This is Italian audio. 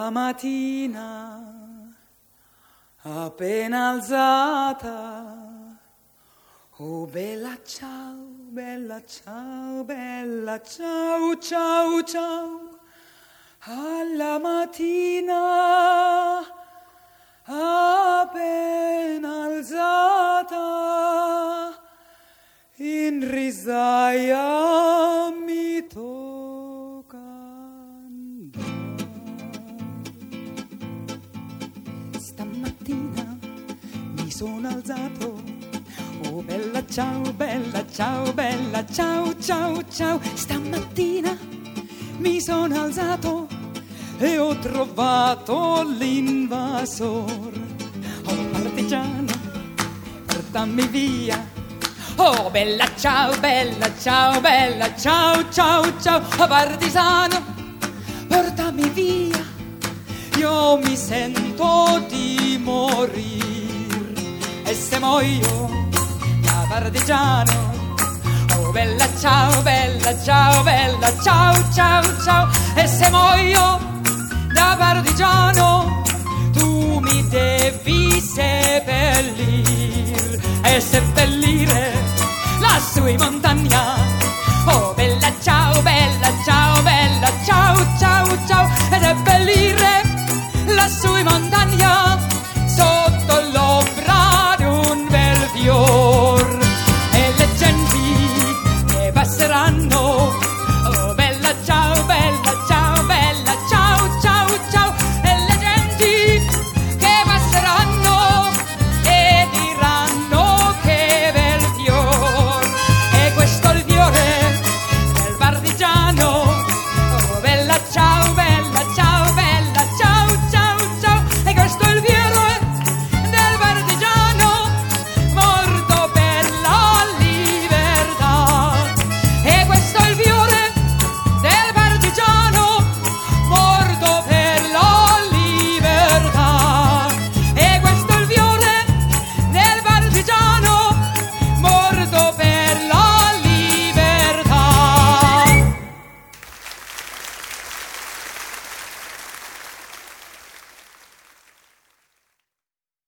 La mattina appena alzata, oh bella ciao, bella ciao, bella ciao, ciao, ciao. Alla mattina appena alzata, in risaia mi tocca andare. Stamattina mi sono alzato, oh bella ciao, bella ciao, bella ciao, ciao, ciao. Stamattina mi sono alzato e ho trovato l'invasor. Oh partigiano, portami via. Oh bella ciao, bella ciao, bella ciao, ciao, ciao. Oh partigiano, portami via. Io mi sento di morire, e se muoio da partigiano, oh bella ciao, bella ciao, bella ciao, ciao, ciao. E se muoio da partigiano, tu mi devi seppellire, e seppellire lassù in montagna